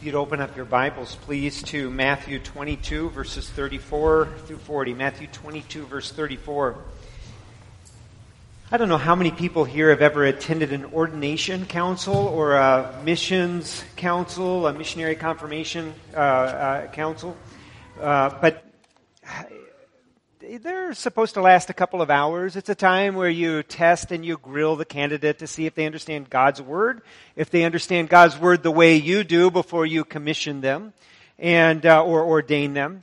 you'd open up your Bibles, please, to Matthew 22, verses 34 through 40. Matthew 22, verse 34. I don't know how many people here have ever attended an ordination council or a missions council, a missionary confirmation council, but they're supposed to last a couple of hours. It's a time where you test and you grill the candidate to see if they understand God's Word, if they understand God's Word the way you do before you commission them and or ordain them.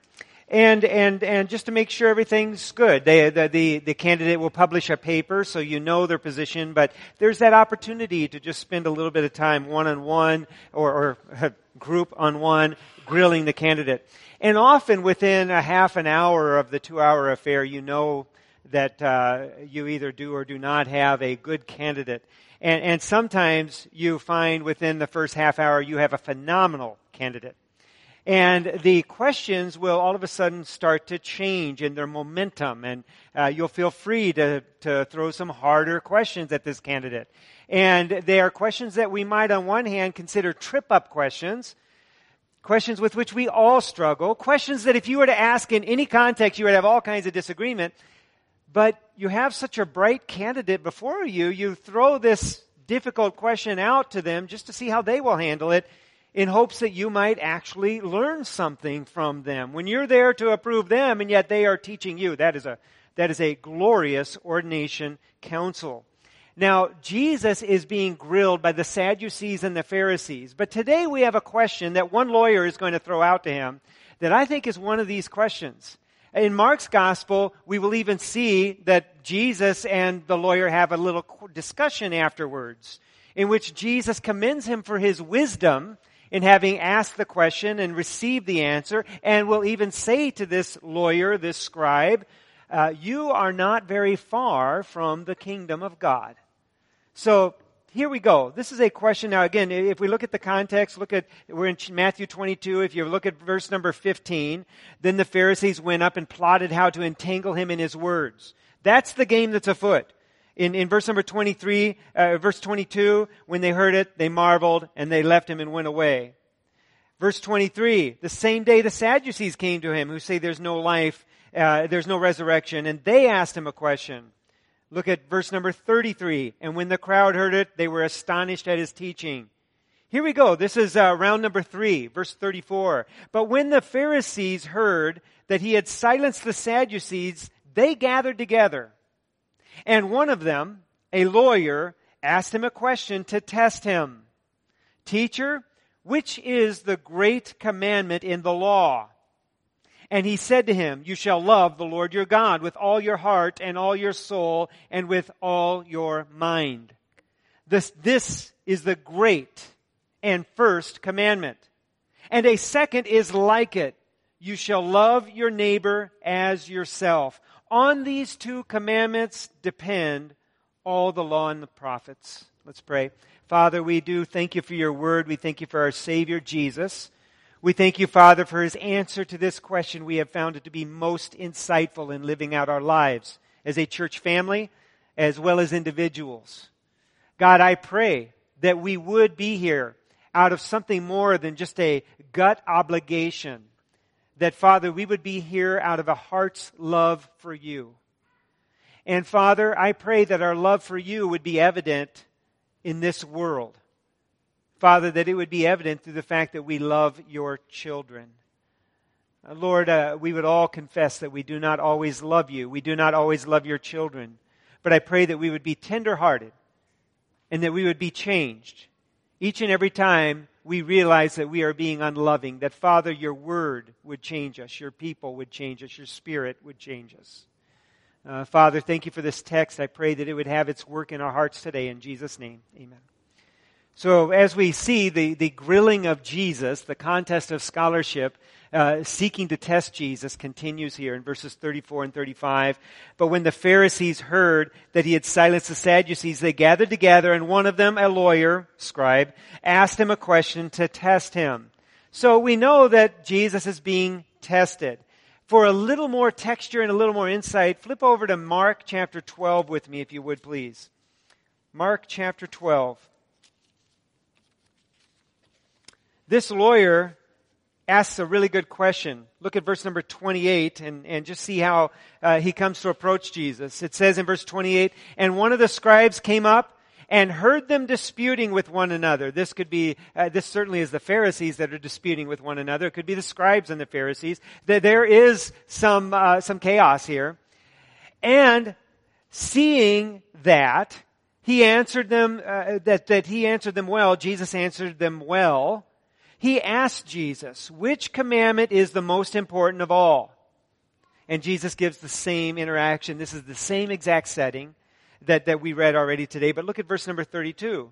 And just to make sure everything's good. The candidate will publish a paper so you know their position, but there's that opportunity to just spend a little bit of time one-on-one or group on one grilling the candidate. And often within a half an hour of the 2-hour affair, you know that you either do or do not have a good candidate. And sometimes you find within the first half hour you have a phenomenal candidate. And the questions will all of a sudden start to change in their momentum, and you'll feel free to throw some harder questions at this candidate. And they are questions that we might on one hand consider trip-up questions with which we all struggle, questions that if you were to ask in any context, you would have all kinds of disagreement. But you have such a bright candidate before you, you throw this difficult question out to them just to see how they will handle it, in hopes that you might actually learn something from them. When you're there to approve them, and yet they are teaching you, that is a glorious ordination council. Now, Jesus is being grilled by the Sadducees and the Pharisees. But today we have a question that one lawyer is going to throw out to him that I think is one of these questions. In Mark's gospel, we will even see that Jesus and the lawyer have a little discussion afterwards, in which Jesus commends him for his wisdom in having asked the question and received the answer, and will even say to this lawyer, this scribe, you are not very far from the kingdom of God. So here we go. This is a question. Now again, if we look at the context, we're in Matthew 22. If you look at verse number 15, then the Pharisees went up and plotted how to entangle him in his words. That's the game that's afoot. In verse number 23, verse 22, when they heard it, they marveled and they left him and went away. Verse 23, the same day the Sadducees came to him who say there's no life, there's no resurrection, and they asked him a question. Look at verse number 33. And when the crowd heard it, they were astonished at his teaching. Here we go. This is round number 3, verse 34. But when the Pharisees heard that he had silenced the Sadducees, they gathered together. And one of them, a lawyer, asked him a question to test him. Teacher, which is the great commandment in the law? And he said to him, you shall love the Lord your God with all your heart and all your soul and with all your mind. This is the great and first commandment. And a second is like it. You shall love your neighbor as yourself. On these 2 commandments depend all the law and the prophets. Let's pray. Father, we do thank you for your word. We thank you for our Savior, Jesus. We thank you, Father, for his answer to this question. We have found it to be most insightful in living out our lives as a church family as well as individuals. God, I pray that we would be here out of something more than just a gut obligation. That, Father, we would be here out of a heart's love for you. And, Father, I pray that our love for you would be evident in this world. Father, that it would be evident through the fact that we love your children. Lord, we would all confess that we do not always love you. We do not always love your children. But I pray that we would be tender-hearted and that we would be changed each and every time we realize that we are being unloving, that, Father, your word would change us, your people would change us, your spirit would change us. Father, thank you for this text. I pray that it would have its work in our hearts today. In Jesus' name, amen. So as we see the grilling of Jesus, the contest of scholarship, seeking to test Jesus continues here in verses 34 and 35. But when the Pharisees heard that he had silenced the Sadducees, they gathered together, and one of them, a lawyer, scribe, asked him a question to test him. So we know that Jesus is being tested. For a little more texture and a little more insight, flip over to Mark chapter 12 with me, if you would, please. Mark chapter 12. This lawyer asks a really good question. Look at verse number 28 and just see how he comes to approach Jesus. It says in verse 28, "And one of the scribes came up and heard them disputing with one another." This could be, this certainly is the Pharisees that are disputing with one another. It could be the scribes and the Pharisees. There is some chaos here. "And seeing that, he answered them, that he answered them well, Jesus answered them well. He asked Jesus, 'Which commandment is the most important of all?' And Jesus gives the same interaction. This is the same exact setting that we read already today. But look at verse number 32.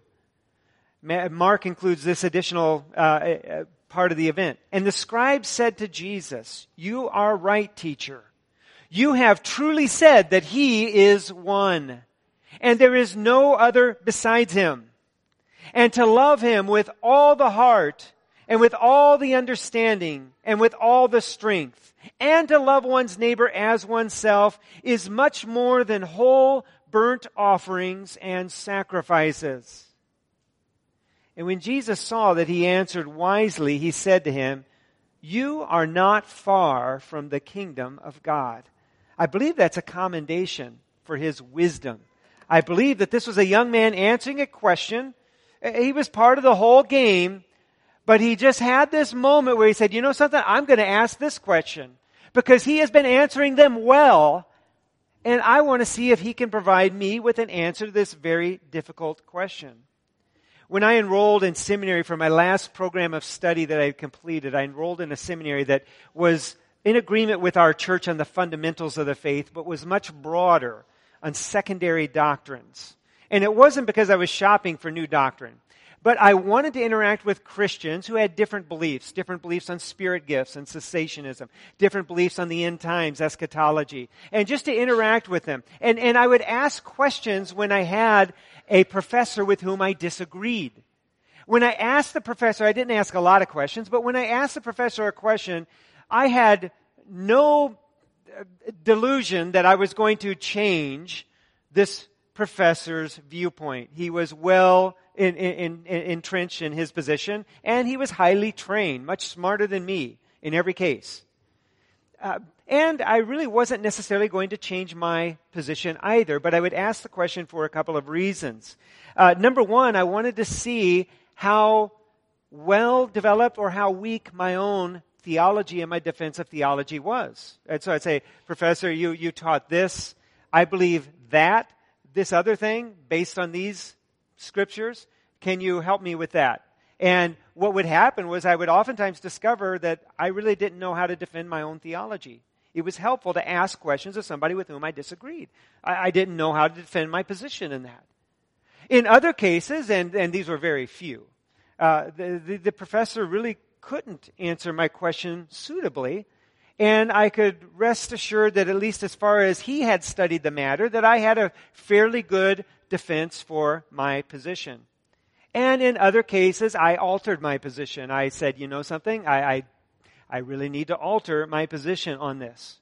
Mark includes this additional part of the event. "And the scribe said to Jesus, 'You are right, teacher. You have truly said that he is one, and there is no other besides him. And to love him with all the heart, and with all the understanding, and with all the strength, and to love one's neighbor as oneself is much more than whole burnt offerings and sacrifices.' And when Jesus saw that he answered wisely, he said to him, 'You are not far from the kingdom of God.'" I believe that's a commendation for his wisdom. I believe that this was a young man answering a question. He was part of the whole game, but he just had this moment where he said, "You know something? I'm going to ask this question because he has been answering them well, and I want to see if he can provide me with an answer to this very difficult question." When I enrolled in seminary for my last program of study that I had completed, I enrolled in a seminary that was in agreement with our church on the fundamentals of the faith, but was much broader on secondary doctrines. And it wasn't because I was shopping for new doctrine, but I wanted to interact with Christians who had different beliefs on spirit gifts and cessationism, different beliefs on the end times, eschatology, and just to interact with them. And I would ask questions when I had a professor with whom I disagreed. When I asked the professor, I didn't ask a lot of questions, but when I asked the professor a question, I had no delusion that I was going to change this professor's viewpoint. He was well entrenched in his position, and he was highly trained, much smarter than me in every case. And I really wasn't necessarily going to change my position either, but I would ask the question for a couple of reasons. Number one, I wanted to see how well developed or how weak my own theology and my defense of theology was. And so I'd say, "Professor, you taught this. I believe that, this other thing, based on these scriptures. Can you help me with that?" And what would happen was I would oftentimes discover that I really didn't know how to defend my own theology. It was helpful to ask questions of somebody with whom I disagreed. I didn't know how to defend my position in that. In other cases, and these were very few, the professor really couldn't answer my question suitably, and I could rest assured that at least as far as he had studied the matter, that I had a fairly good defense for my position. And in other cases, I altered my position. I said, "You know something? I really need to alter my position on this."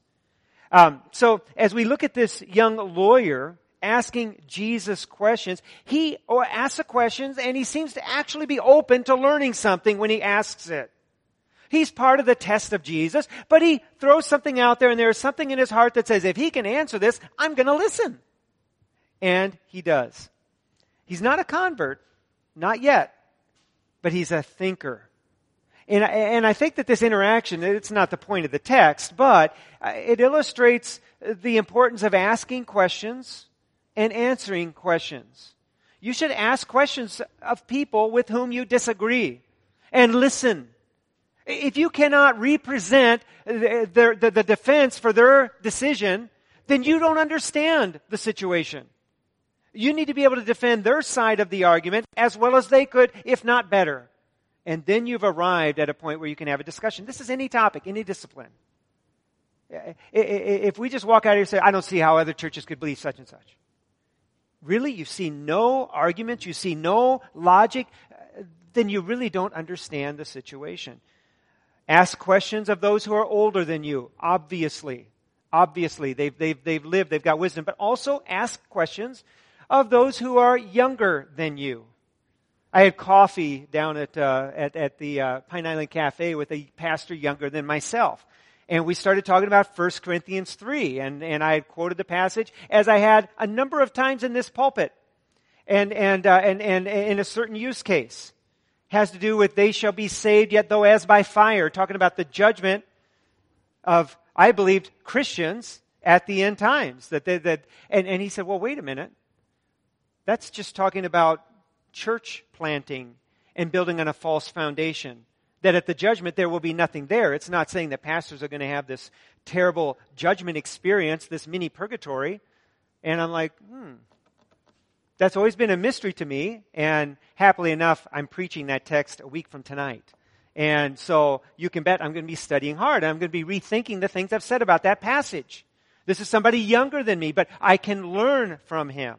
So as we look at this young lawyer asking Jesus questions, he asks the questions and he seems to actually be open to learning something when he asks it. He's part of the test of Jesus, but he throws something out there and there's something in his heart that says, if he can answer this, I'm going to listen. And he does. He's not a convert, not yet, but he's a thinker. And I think that this interaction, it's not the point of the text, but it illustrates the importance of asking questions and answering questions. You should ask questions of people with whom you disagree and listen. If you cannot represent the defense for their decision, then you don't understand the situation. You need to be able to defend their side of the argument as well as they could, if not better. And then you've arrived at a point where you can have a discussion. This is any topic, any discipline. If we just walk out here and say, I don't see how other churches could believe such and such. Really? You see no arguments? You see no logic? Then you really don't understand the situation. Ask questions of those who are older than you, obviously. Obviously, they've lived, they've got wisdom. But also ask questions of those who are younger than you. I had coffee down at the Pine Island Cafe with a pastor younger than myself. And we started talking about 1 Corinthians 3. And I had quoted the passage as I had a number of times in this pulpit. And in a certain use case. Has to do with they shall be saved yet though as by fire. Talking about the judgment of, I believed, Christians at the end times. And he said, well, wait a minute. That's just talking about church planting and building on a false foundation. That at the judgment there will be nothing there. It's not saying that pastors are going to have this terrible judgment experience, this mini purgatory. And I'm like, that's always been a mystery to me. And happily enough, I'm preaching that text a week from tonight. And so you can bet I'm going to be studying hard. I'm going to be rethinking the things I've said about that passage. This is somebody younger than me, but I can learn from him.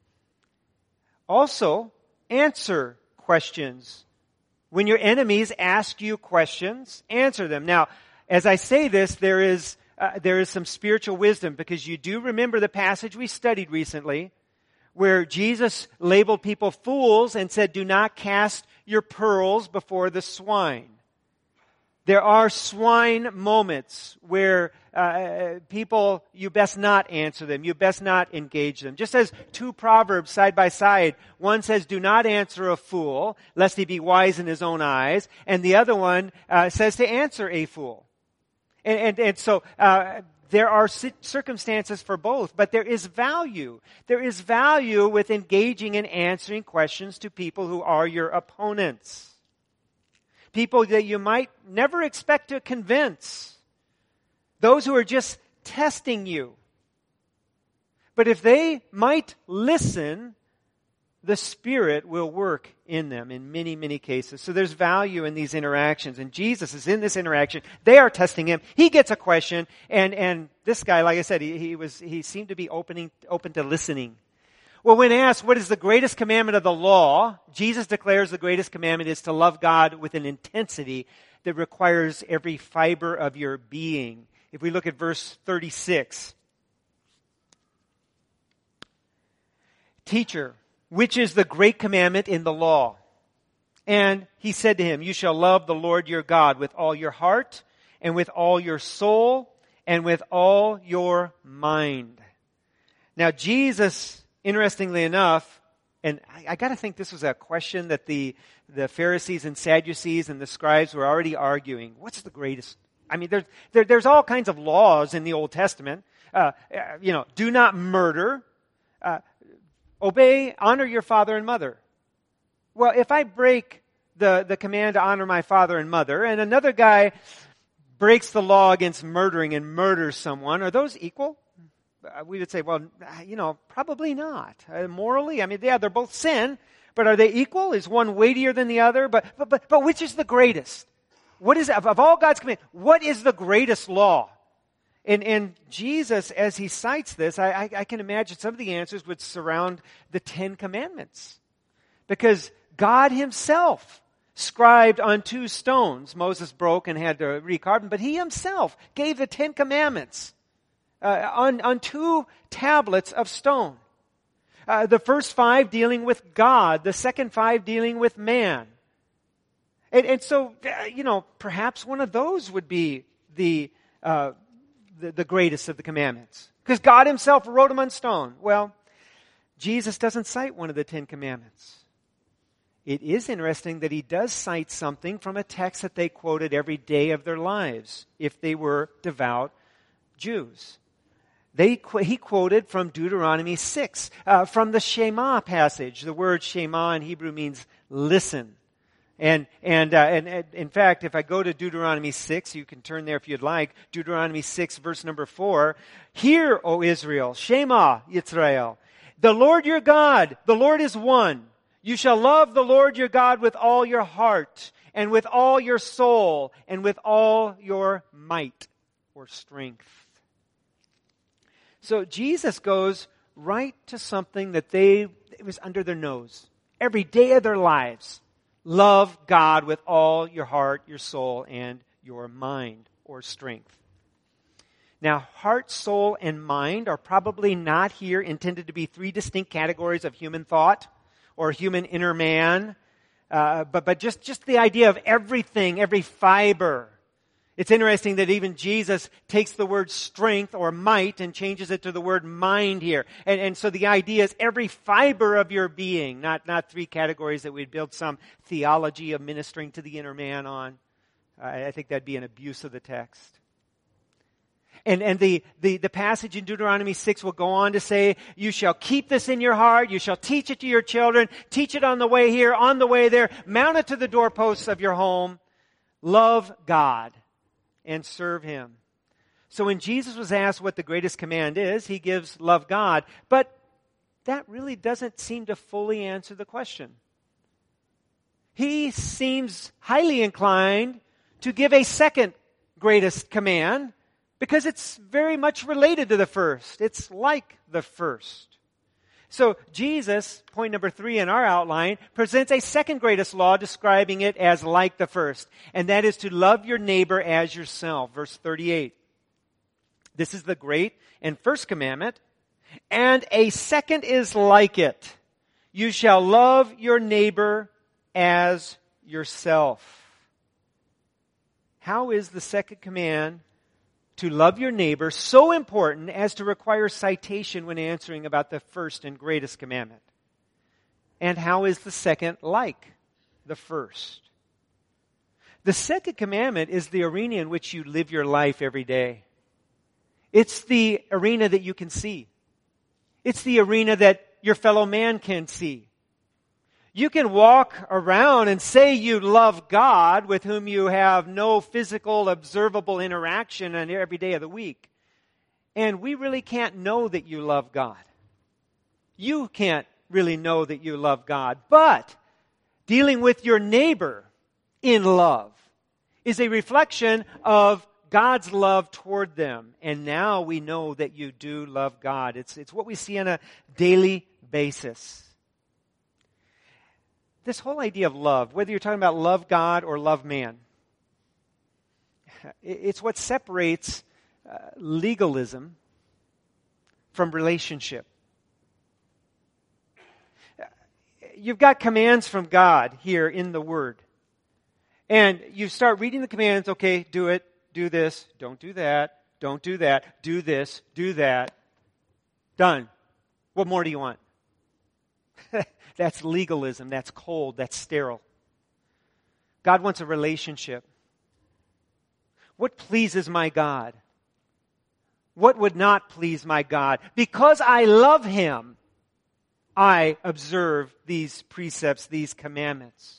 Also, answer questions. When your enemies ask you questions, answer them. Now, as I say this, there is some spiritual wisdom, because you do remember the passage we studied recently where Jesus labeled people fools and said, do not cast your pearls before the swine. There are swine moments where people, you best not answer them. You best not engage them. Just as two proverbs side by side. One says, do not answer a fool, lest he be wise in his own eyes. And the other one says to answer a fool. And so there are circumstances for both, but there is value. There is value with engaging and answering questions to people who are your opponents. People that you might never expect to convince. Those who are just testing you. But if they might listen, the Spirit will work in them in many, many cases. So there's value in these interactions. And Jesus is in this interaction. They are testing him. He gets a question. And this guy, like I said, he seemed to be open to listening. Well, when asked, what is the greatest commandment of the law? Jesus declares the greatest commandment is to love God with an intensity that requires every fiber of your being. If we look at verse 36. Teacher, which is the great commandment in the law? And he said to him, you shall love the Lord your God with all your heart and with all your soul and with all your mind. Now, Jesus, interestingly enough, and I got to think this was a question that the Pharisees and Sadducees and the scribes were already arguing. What's the greatest? I mean, there's all kinds of laws in the Old Testament. Do not murder. Honor your father and mother. Well, if I break the command to honor my father and mother, and another guy breaks the law against murdering and murders someone, are those equal? We would say, well, probably not. Morally, I mean, yeah, they're both sin, but are they equal? Is one weightier than the other? But which is the greatest? What is, of all God's commands, what is the greatest law? And Jesus, as he cites this, I can imagine some of the answers would surround the 10 Commandments. Because God himself scribed on 2 stones. Moses broke and had to recarve them, but he himself gave the 10 Commandments on 2 tablets of stone. The first 5 dealing with God, the second 5 dealing with man. And so, perhaps one of those would be the greatest of the commandments. Because God himself wrote them on stone. Well, Jesus doesn't cite one of the 10 Commandments. It is interesting that he does cite something from a text that they quoted every day of their lives, if they were devout Jews. He quoted from Deuteronomy 6, from the Shema passage. The word Shema in Hebrew means listen. And in fact, if I go to Deuteronomy 6, you can turn there if you'd like. Deuteronomy 6, verse number 4. Hear, O Israel, Shema Yisrael. The Lord your God, the Lord is one. You shall love the Lord your God with all your heart, and with all your soul, and with all your might or strength. So Jesus goes right to something that it was under their nose. Every day of their lives. Love God with all your heart, your soul, and your mind or strength. Now, heart, soul, and mind are probably not here intended to be 3 distinct categories of human thought or human inner man. But just the idea of everything, every fiber. It's interesting that even Jesus takes the word strength or might and changes it to the word mind here. And so the idea is every fiber of your being, not three categories that we'd build some theology of ministering to the inner man on. I think that'd be an abuse of the text. And the passage in Deuteronomy 6 will go on to say, you shall keep this in your heart, you shall teach it to your children, teach it on the way here, on the way there, mount it to the doorposts of your home. Love God and serve Him. So when Jesus was asked what the greatest command is, He gives love God. But that really doesn't seem to fully answer the question. He seems highly inclined to give a second greatest command because it's very much related to the first. It's like the first. So Jesus, point number 3 in our outline, presents a second greatest law describing it as like the first. And that is to love your neighbor as yourself. Verse 38. This is the great and first commandment. And a second is like it. You shall love your neighbor as yourself. How is the second command to love your neighbor so important as to require citation when answering about the first and greatest commandment? And how is the second like the first? The second commandment is the arena in which you live your life every day. It's the arena that you can see. It's the arena that your fellow man can see. You can walk around and say you love God with whom you have no physical, observable interaction on every day of the week. And we really can't know that you love God. You can't really know that you love God. But dealing with your neighbor in love is a reflection of God's love toward them. And now we know that you do love God. It's what we see on a daily basis. This whole idea of love, whether you're talking about love God or love man, it's what separates legalism from relationship. You've got commands from God here in the Word. And you start reading the commands, okay, do it, do this, don't do that, do this, do that. Done. What more do you want? That's legalism. That's cold. That's sterile. God wants a relationship. What pleases my God? What would not please my God? Because I love Him, I observe these precepts, these commandments.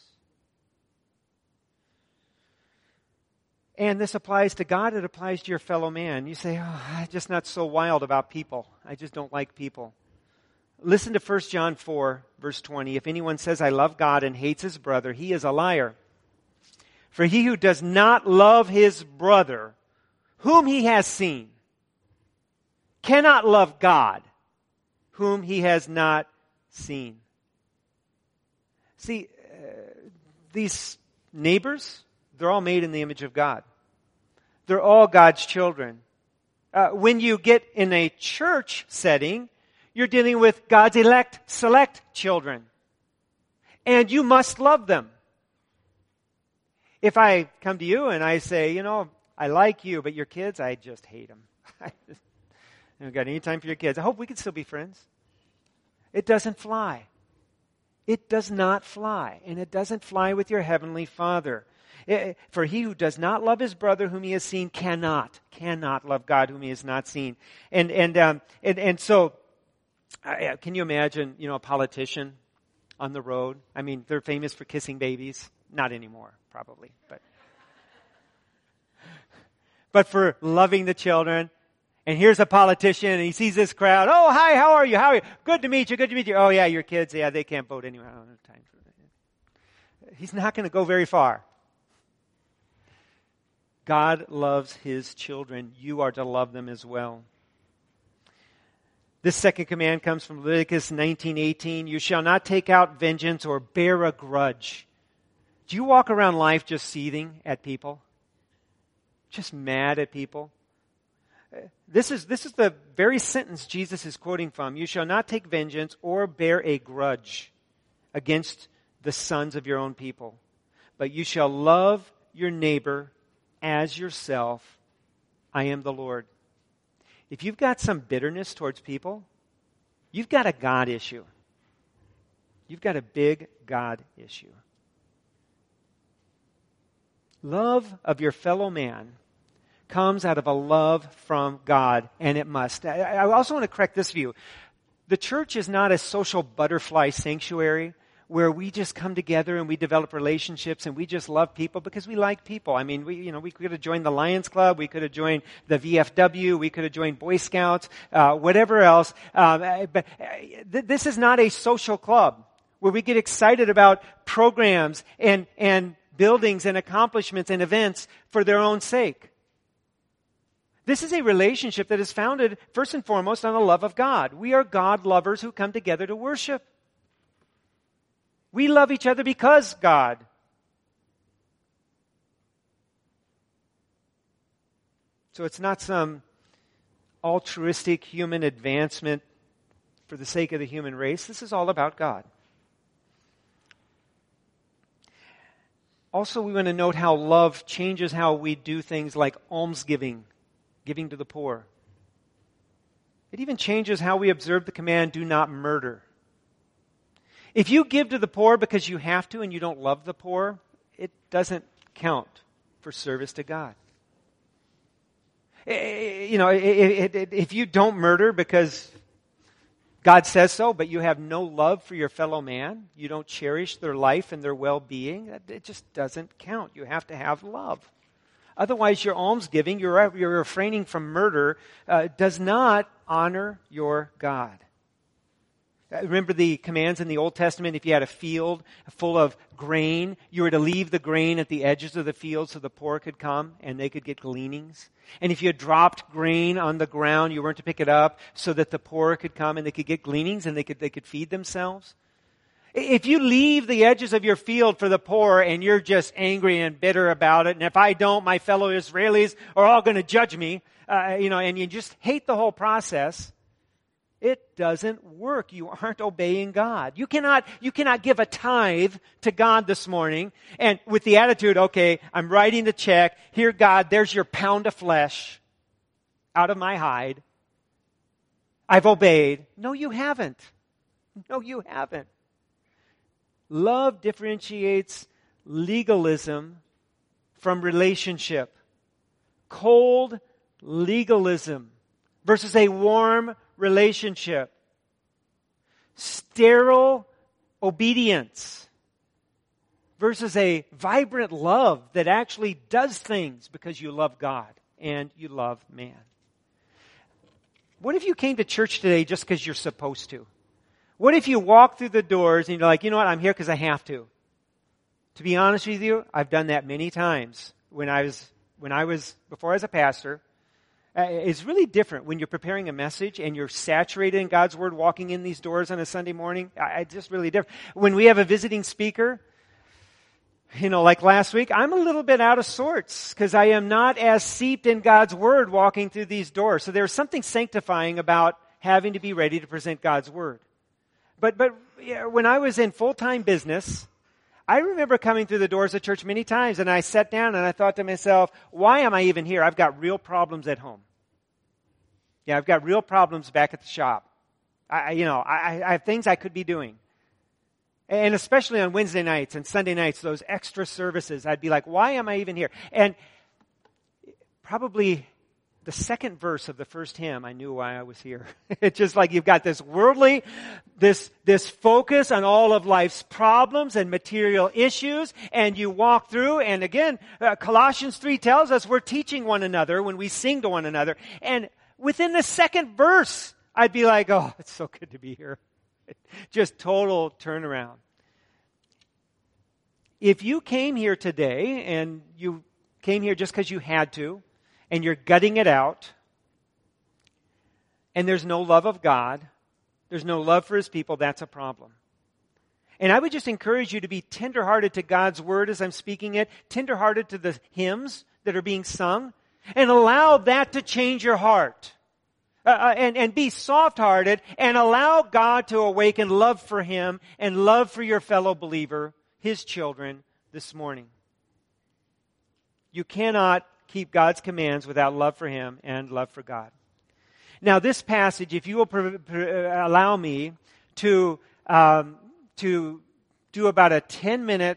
And this applies to God, it applies to your fellow man. You say, I'm just not so wild about people. I just don't like people. Listen to 1 John 4, verse 20. If anyone says, I love God and hates his brother, he is a liar. For he who does not love his brother, whom he has seen, cannot love God, whom he has not seen. See, these neighbors, they're all made in the image of God. They're all God's children. When you get in a church setting, you're dealing with God's elect, select children. And you must love them. If I come to you and I say, I like you, but your kids, I just hate them. I haven't got any time for your kids. I hope we can still be friends. It doesn't fly. It does not fly. And it doesn't fly with your heavenly Father. For he who does not love his brother whom he has seen cannot love God whom he has not seen. And so, can you imagine, a politician on the road? I mean, they're famous for kissing babies. Not anymore, probably. But for loving the children. And here's a politician, and he sees this crowd. Oh, hi, how are you? How are you? Good to meet you, good to meet you. Oh, yeah, your kids, yeah, they can't vote anyway. I don't have time for that. He's not going to go very far. God loves His children. You are to love them as well. This second command comes from Leviticus 19:18. You shall not take out vengeance or bear a grudge. Do you walk around life just seething at people? Just mad at people? This is the very sentence Jesus is quoting from. You shall not take vengeance or bear a grudge against the sons of your own people. But you shall love your neighbor as yourself. I am the Lord. If you've got some bitterness towards people, you've got a God issue. You've got a big God issue. Love of your fellow man comes out of a love from God, and it must. I also want to correct this view. The church is not a social butterfly sanctuary where we just come together and we develop relationships and we just love people because we like people. I mean, we could have joined the Lions Club, we could have joined the VFW, we could have joined Boy Scouts, whatever else. But this is not a social club where we get excited about programs and buildings and accomplishments and events for their own sake. This is a relationship that is founded, first and foremost, on the love of God. We are God lovers who come together to worship. We love each other because God. So it's not some altruistic human advancement for the sake of the human race. This is all about God. Also, we want to note how love changes how we do things like almsgiving, giving to the poor. It even changes how we observe the command, do not murder. If you give to the poor because you have to and you don't love the poor, it doesn't count for service to God. If you don't murder because God says so, but you have no love for your fellow man, you don't cherish their life and their well-being, it just doesn't count. You have to have love. Otherwise, your almsgiving, your refraining from murder, does not honor your God. Remember the commands in the Old Testament, if you had a field full of grain, you were to leave the grain at the edges of the field so the poor could come and they could get gleanings. And if you had dropped grain on the ground, you weren't to pick it up so that the poor could come and they could get gleanings and they could feed themselves. If you leave the edges of your field for the poor and you're just angry and bitter about it, and if I don't, my fellow Israelis are all going to judge me, and you just hate the whole process, it doesn't work. You aren't obeying God. You cannot give a tithe to God this morning and with the attitude, okay, I'm writing the check. Here, God, there's your pound of flesh out of my hide. I've obeyed. No, you haven't. No, you haven't. Love differentiates legalism from relationship. Cold legalism versus a warm relationship. Sterile obedience versus a vibrant love that actually does things because you love God and you love man. What if you came to church today just because you're supposed to? What if you walk through the doors and you're like, you know what, I'm here because I have to. To be honest with you, I've done that many times before I was a pastor. It's really different when you're preparing a message and you're saturated in God's Word walking in these doors on a Sunday morning. It's just really different. When we have a visiting speaker, like last week, I'm a little bit out of sorts because I am not as seeped in God's Word walking through these doors. So there's something sanctifying about having to be ready to present God's Word. But when I was in full-time business, I remember coming through the doors of church many times, and I sat down and I thought to myself, why am I even here? I've got real problems at home. Yeah, I've got real problems back at the shop. I have things I could be doing. And especially on Wednesday nights and Sunday nights, those extra services, I'd be like, why am I even here? And probably the second verse of the first hymn, I knew why I was here. It's just like you've got this worldly, this focus on all of life's problems and material issues, and you walk through, and again, Colossians 3 tells us we're teaching one another when we sing to one another, and within the second verse, I'd be like, oh, it's so good to be here. Just total turnaround. If you came here today, and you came here just because you had to, and you're gutting it out, and there's no love of God, there's no love for His people, that's a problem. And I would just encourage you to be tenderhearted to God's Word as I'm speaking it, tenderhearted to the hymns that are being sung, and allow that to change your heart. And be soft-hearted and allow God to awaken love for Him and love for your fellow believer, His children, this morning. You cannot keep God's commands without love for Him and love for God. Now, this passage, if you will allow me to do about a 10-minute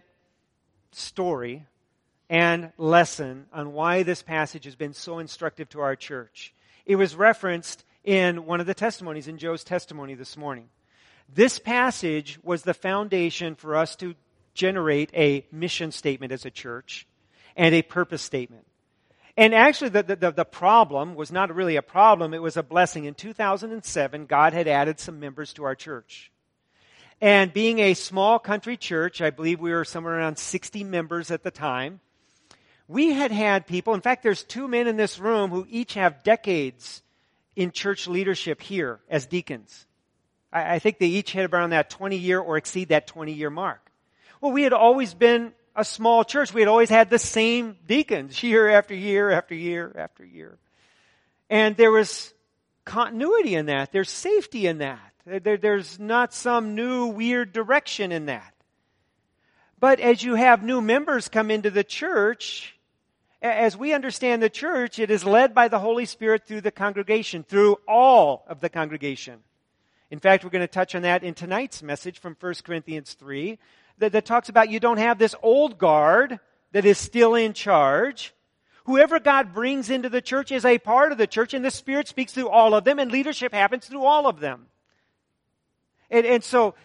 story and lesson on why this passage has been so instructive to our church. It was referenced in one of the testimonies, in Joe's testimony this morning. This passage was the foundation for us to generate a mission statement as a church and a purpose statement. And actually, the problem was not really a problem, it was a blessing. In 2007, God had added some members to our church. And being a small country church, I believe we were somewhere around 60 members at the time, we had people, in fact, there's 2 men in this room who each have decades in church leadership here as deacons. I think they each hit around that 20-year or exceed that 20-year mark. Well, we had always been a small church. We had always had the same deacons year after year after year after year. And there was continuity in that. There's safety in that. There's not some new weird direction in that. But as you have new members come into the church, as we understand the church, it is led by the Holy Spirit through the congregation, through all of the congregation. In fact, we're going to touch on that in tonight's message from 1 Corinthians 3, that talks about you don't have this old guard that is still in charge. Whoever God brings into the church is a part of the church, and the Spirit speaks through all of them, and leadership happens through all of them. And so,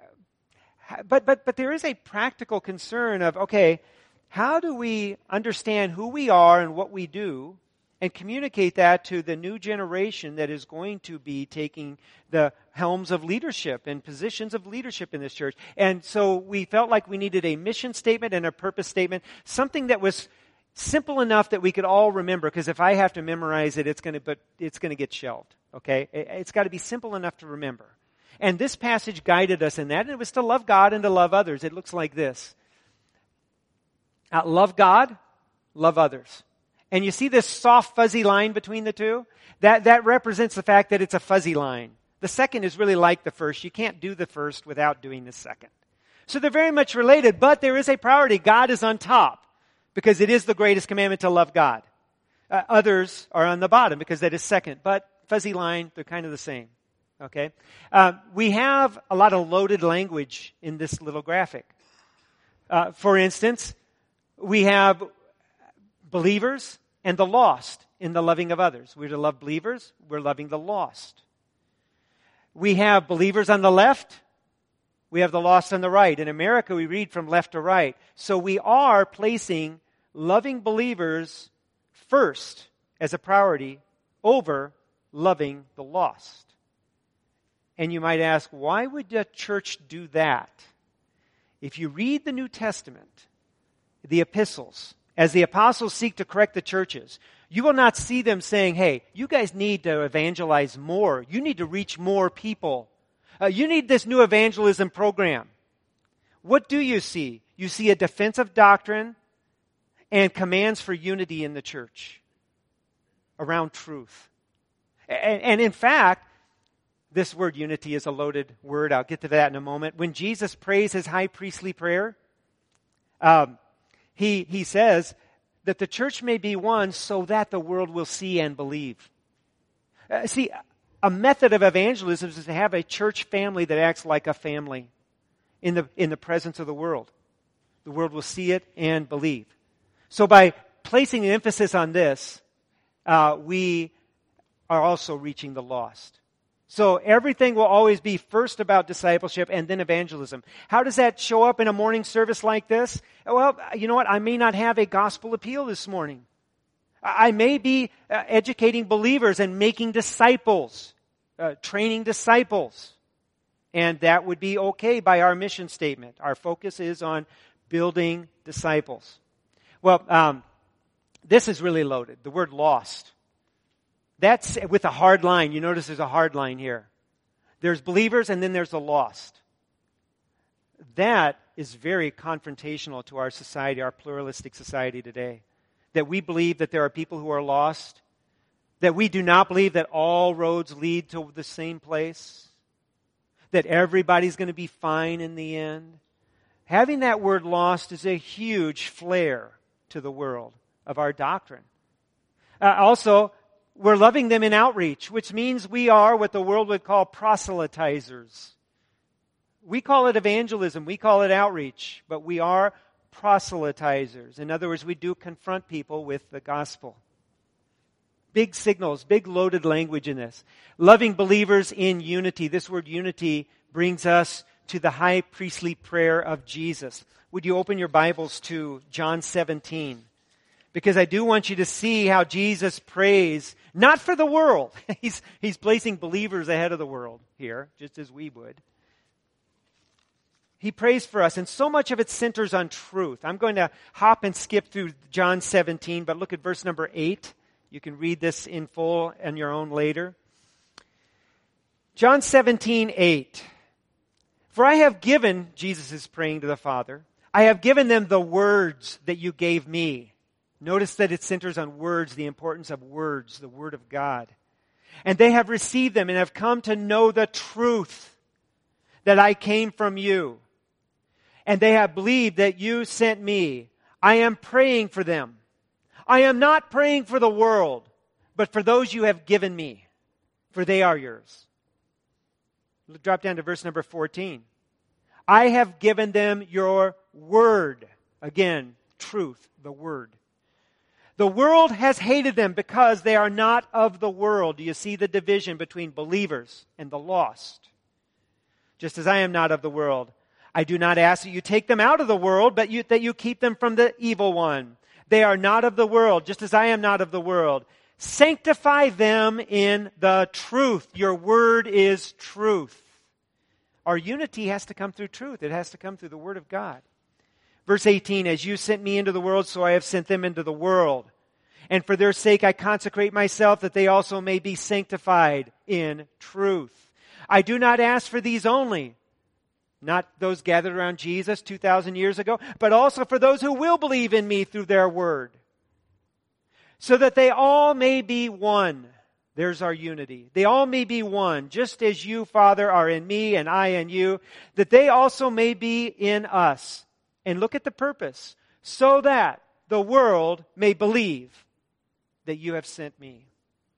but there is a practical concern of, okay, how do we understand who we are and what we do and communicate that to the new generation that is going to be taking the helms of leadership and positions of leadership in this church? And so we felt like we needed a mission statement and a purpose statement, something that was simple enough that we could all remember, because if I have to memorize it, it's going to get shelved, okay? It's got to be simple enough to remember. And this passage guided us in that, and it was to love God and to love others. It looks like this. Love God, love others. And you see this soft, fuzzy line between the two? That represents the fact that it's a fuzzy line. The second is really like the first. You can't do the first without doing the second. So they're very much related, but there is a priority. God is on top, because it is the greatest commandment to love God. Others are on the bottom, because that is second. But fuzzy line, they're kind of the same. Okay? We have a lot of loaded language in this little graphic. For instance, we have believers and the lost in the loving of others. We're to love believers, we're loving the lost. We have believers on the left, we have the lost on the right. In America, we read from left to right. So we are placing loving believers first as a priority over loving the lost. And you might ask, why would the church do that? If you read the New Testament, the epistles, as the apostles seek to correct the churches, you will not see them saying, hey, you guys need to evangelize more. You need to reach more people. You need this new evangelism program. What do you see? You see a defense of doctrine and commands for unity in the church around truth. And in fact, this word unity is a loaded word. I'll get to that in a moment. When Jesus prays his high priestly prayer, he says that the church may be one so that the world will see and believe. See, a method of evangelism is to have a church family that acts like a family in the presence of the world. The world will see it and believe. So by placing an emphasis on this, we are also reaching the lost. So everything will always be first about discipleship and then evangelism. How does that show up in a morning service like this? Well, you know what? I may not have a gospel appeal this morning. I may be educating believers and making disciples, training disciples. And that would be okay by our mission statement. Our focus is on building disciples. Well, this is really loaded. The word lost. That's with a hard line. You notice there's a hard line here. There's believers and then there's the lost. That is very confrontational to our society, our pluralistic society today. That we believe that there are people who are lost, That we do not believe that all roads lead to the same place. That everybody's going to be fine in the end. Having that word lost is a huge flare to the world of our doctrine. Also, we're loving them in outreach, which means we are what the world would call proselytizers. We call it evangelism, we call it outreach, but we are proselytizers. In other words, we do confront people with the gospel. Big signals, big loaded language in this. Loving believers in unity. This word unity brings us to the high priestly prayer of Jesus. Would you open your Bibles to John 17? Because I do want you to see how Jesus prays, not for the world. He's placing believers ahead of the world here, just as we would. He prays for us, and so much of it centers on truth. I'm going to hop and skip through John 17, but look at verse number 8. You can read this in full on your own later. John 17:8. For I have given, Jesus is praying to the Father, I have given them the words that you gave me. Notice that it centers on words, the importance of words, the Word of God. And they have received them and have come to know the truth that I came from you. And they have believed that you sent me. I am praying for them. I am not praying for the world, but for those you have given me, for they are yours. Drop down to verse number 14. I have given them your word. Again, truth, the word. The world has hated them because they are not of the world. Do you see the division between believers and the lost? Just as I am not of the world. I do not ask that you take them out of the world, but that you keep them from the evil one. They are not of the world, just as I am not of the world. Sanctify them in the truth. Your word is truth. Our unity has to come through truth. It has to come through the Word of God. Verse 18, as you sent me into the world, so I have sent them into the world. And for their sake I consecrate myself, that they also may be sanctified in truth. I do not ask for these only, not those gathered around Jesus 2,000 years ago, but also for those who will believe in me through their word, so that they all may be one. There's our unity. They all may be one, just as you, Father, are in me and I in you, that they also may be in us. And look at the purpose, so that the world may believe that you have sent me.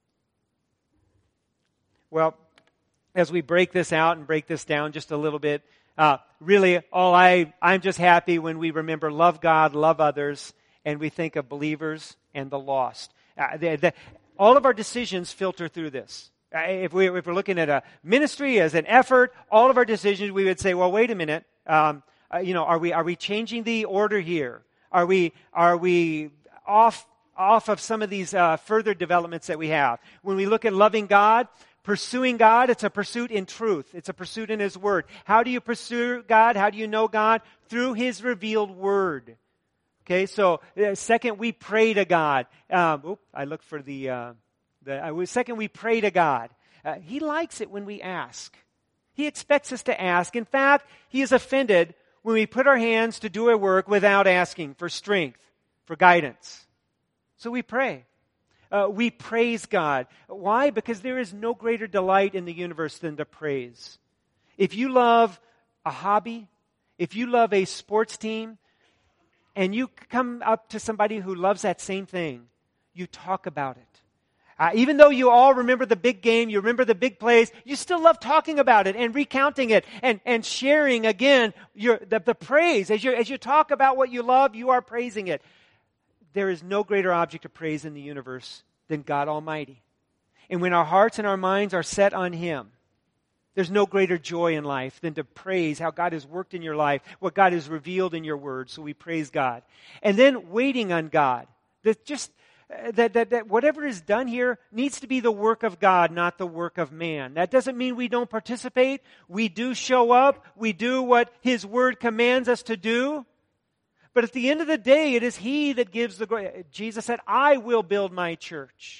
Well, as we break this out and break this down just a little bit, really, I'm just happy when we remember love God, love others, and we think of believers and the lost. All of our decisions filter through this. If we're looking at a ministry as an effort, all of our decisions, we would say, well, wait a minute. Are we changing the order here? Are we off of some of these further developments that we have? When we look at loving God, pursuing God, it's a pursuit in truth. It's a pursuit in His Word. How do you pursue God? How do you know God? Through His revealed Word. Okay, so second, we pray to God. I look for second, we pray to God. He likes it when we ask. He expects us to ask. In fact, He is offended when we put our hands to do a work without asking for strength, for guidance. So we pray. We praise God. Why? Because there is no greater delight in the universe than to praise. If you love a hobby, if you love a sports team, and you come up to somebody who loves that same thing, you talk about it. Even though you all remember the big game, you remember the big plays, you still love talking about it and recounting it and sharing again the praise. As you talk about what you love, you are praising it. There is no greater object of praise in the universe than God Almighty. And when our hearts and our minds are set on Him, there's no greater joy in life than to praise how God has worked in your life, what God has revealed in your word. So we praise God. And then waiting on God. That whatever is done here needs to be the work of God, not the work of man. That doesn't mean we don't participate. We do show up. We do what His word commands us to do. But at the end of the day, it is He that gives the glory. Jesus said, I will build my church.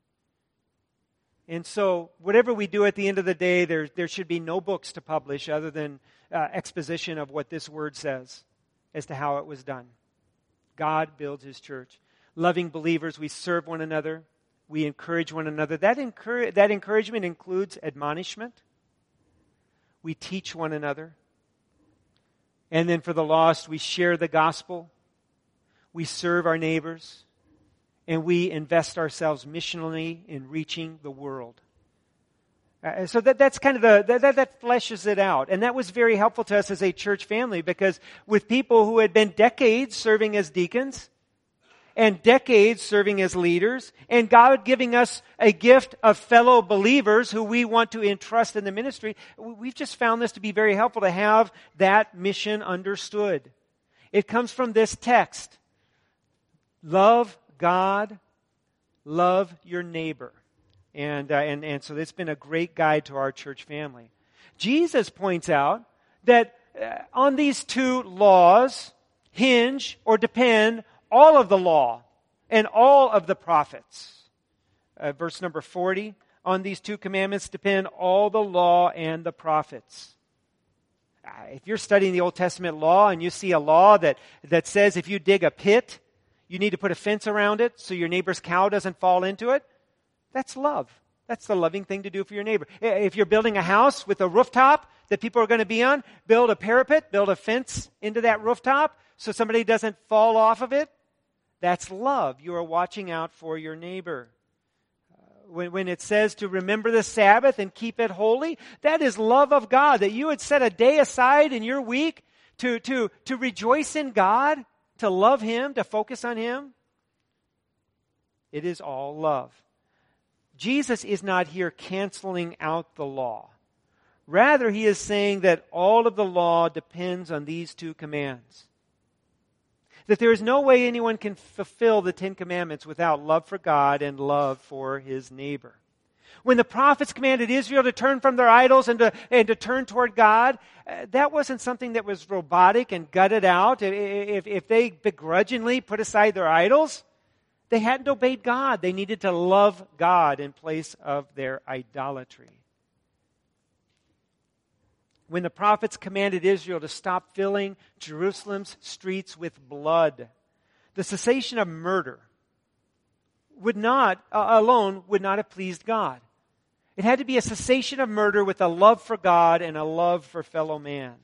And so, whatever we do at the end of the day, there should be no books to publish other than exposition of what this word says as to how it was done. God builds His church. Loving believers, we serve one another. We encourage one another. That encouragement includes admonishment. We teach one another. And then for the lost, we share the gospel. We serve our neighbors. And we invest ourselves missionally in reaching the world. So that's kind of that fleshes it out. And that was very helpful to us as a church family, because with people who had been decades serving as deacons and decades serving as leaders, and God giving us a gift of fellow believers who we want to entrust in the ministry, we've just found this to be very helpful to have that mission understood. It comes from this text. Love God, love your neighbor. And so it's been a great guide to our church family. Jesus points out that on these two laws hinge or depend all of the law and all of the prophets. Verse number 40, on these two commandments depend all the law and the prophets. If you're studying the Old Testament law and you see a law that says if you dig a pit, you need to put a fence around it so your neighbor's cow doesn't fall into it, that's love. That's the loving thing to do for your neighbor. If you're building a house with a rooftop that people are going to be on, build a parapet, build a fence into that rooftop so somebody doesn't fall off of it. That's love. You are watching out for your neighbor. When it says to remember the Sabbath and keep it holy, that is love of God, that you would set a day aside in your week to rejoice in God, to love Him, to focus on Him. It is all love. Jesus is not here canceling out the law. Rather, He is saying that all of the law depends on these two commands. That there is no way anyone can fulfill the 10 Commandments without love for God and love for his neighbor. When the prophets commanded Israel to turn from their idols and to turn toward God, that wasn't something that was robotic and gutted out. If they begrudgingly put aside their idols, they hadn't obeyed God. They needed to love God in place of their idolatry. When the prophets commanded Israel to stop filling Jerusalem's streets with blood, the cessation of murder alone would not have pleased God. It had to be a cessation of murder with a love for God and a love for fellow man.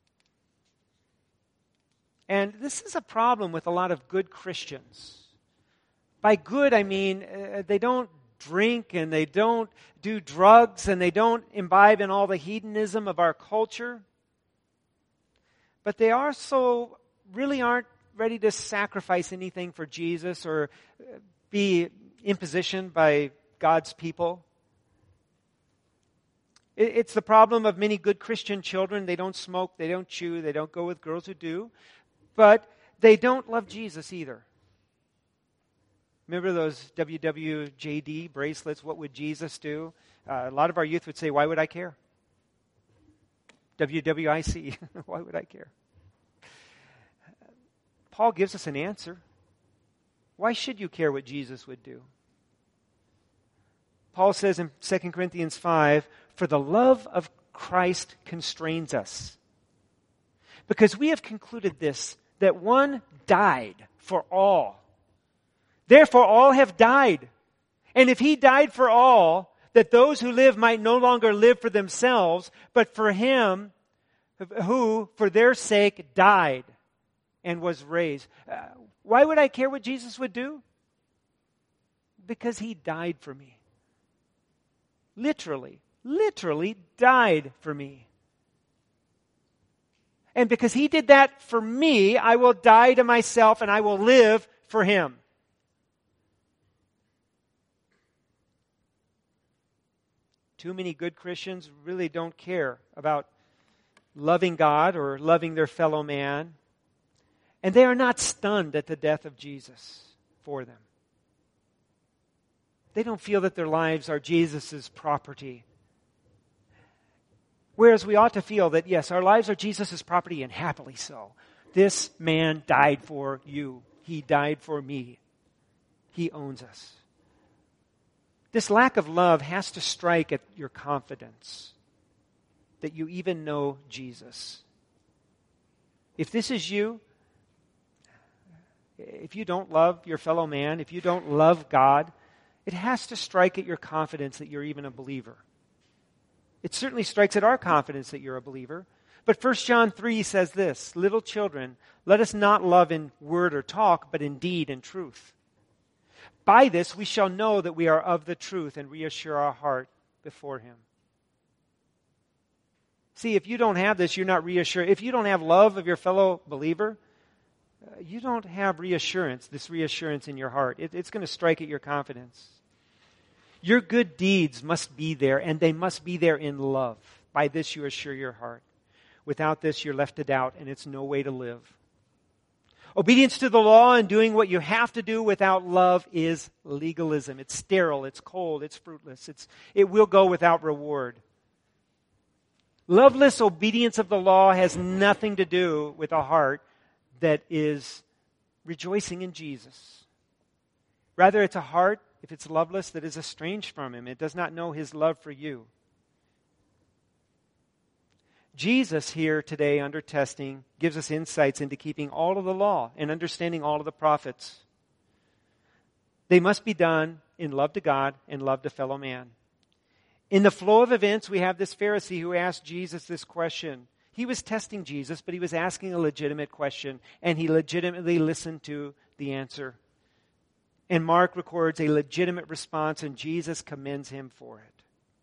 And this is a problem with a lot of good Christians. By good, I mean they don't drink and they don't do drugs and they don't imbibe in all the hedonism of our culture. But they also really aren't ready to sacrifice anything for Jesus or be impositioned by God's people. It's the problem of many good Christian children. They don't smoke, they don't chew, they don't go with girls who do. But they don't love Jesus either. Remember those WWJD bracelets, what would Jesus do? A lot of our youth would say, why would I care? WWIC, why would I care? Paul gives us an answer. Why should you care what Jesus would do? Paul says in 2 Corinthians 5, for the love of Christ constrains us. Because we have concluded this, that one died for all. Therefore, all have died. And if He died for all, that those who live might no longer live for themselves, but for Him who, for their sake, died and was raised. Why would I care what Jesus would do? Because He died for me. Literally died for me. And because He did that for me, I will die to myself and I will live for Him. Too many good Christians really don't care about loving God or loving their fellow man. And they are not stunned at the death of Jesus for them. They don't feel that their lives are Jesus' property. Whereas we ought to feel that, yes, our lives are Jesus' property, and happily so. This man died for you. He died for me. He owns us. This lack of love has to strike at your confidence that you even know Jesus. If this is you, if you don't love your fellow man, if you don't love God, It has to strike at your confidence that you're even a believer. It certainly strikes at our confidence that you're a believer. But 1 John 3 says this, "Little children, let us not love in word or talk, but in deed and truth. By this we shall know that we are of the truth and reassure our heart before Him." See, if you don't have this, you're not reassured. If you don't have love of your fellow believer, you don't have reassurance, this reassurance in your heart. It's going to strike at your confidence. Your good deeds must be there, and they must be there in love. By this you assure your heart. Without this, you're left to doubt, and it's no way to live. Obedience to the law and doing what you have to do without love is legalism. It's sterile, it's cold, it's fruitless. It will go without reward. Loveless obedience of the law has nothing to do with a heart that is rejoicing in Jesus. Rather, it's a heart, if it's loveless, that is estranged from Him. It does not know His love for you. Jesus here today under testing gives us insights into keeping all of the law and understanding all of the prophets. They must be done in love to God and love to fellow man. In the flow of events, we have this Pharisee who asked Jesus this question. He was testing Jesus, but he was asking a legitimate question, and he legitimately listened to the answer. And Mark records a legitimate response, and Jesus commends him for it.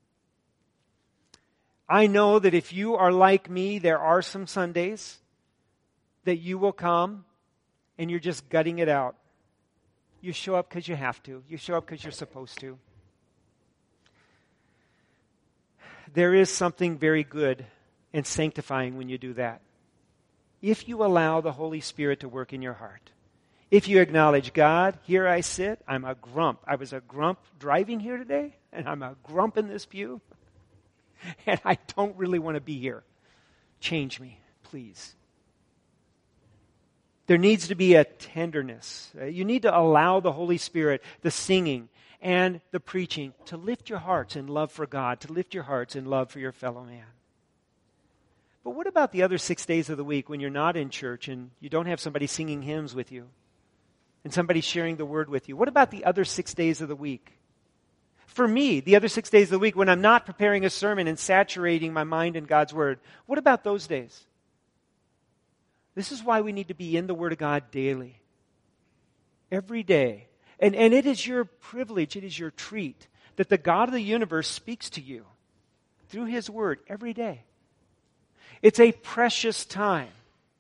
I know that if you are like me, there are some Sundays that you will come and you're just gutting it out. You show up because you have to. You show up because you're supposed to. There is something very good and sanctifying when you do that. If you allow the Holy Spirit to work in your heart. If you acknowledge, God, here I sit, I'm a grump. I was a grump driving here today, and I'm a grump in this pew. And I don't really want to be here. Change me, please. There needs to be a tenderness. You need to allow the Holy Spirit, the singing and the preaching, to lift your hearts in love for God, to lift your hearts in love for your fellow man. But what about the other 6 days of the week when you're not in church and you don't have somebody singing hymns with you and somebody sharing the word with you? What about the other 6 days of the week? For me, the other 6 days of the week when I'm not preparing a sermon and saturating my mind in God's Word, what about those days? This is why we need to be in the Word of God daily. Every day. And it is your privilege, it is your treat that the God of the universe speaks to you through His Word every day. It's a precious time.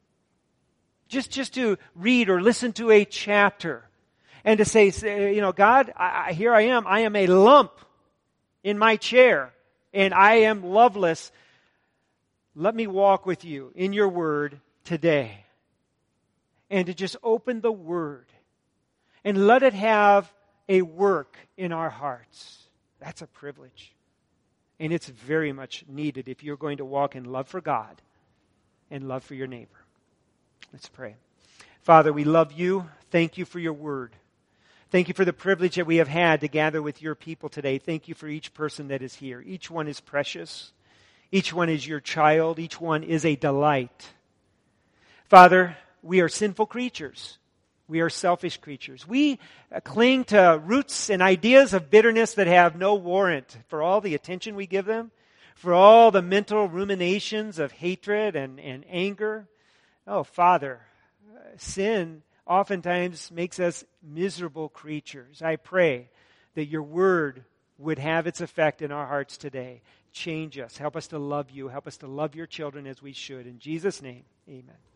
Just to read or listen to a chapter. And to say, God, here I am a lump in my chair, and I am loveless. Let me walk with you in your word today. And to just open the word and let it have a work in our hearts. That's a privilege. And it's very much needed if you're going to walk in love for God and love for your neighbor. Let's pray. Father, we love you. Thank you for your word. Thank you for the privilege that we have had to gather with your people today. Thank you for each person that is here. Each one is precious. Each one is your child. Each one is a delight. Father, we are sinful creatures. We are selfish creatures. We cling to roots and ideas of bitterness that have no warrant for all the attention we give them, for all the mental ruminations of hatred and anger. Oh, Father, sin oftentimes makes us miserable creatures. I pray that your word would have its effect in our hearts today. Change us. Help us to love you. Help us to love your children as we should. In Jesus' name, amen.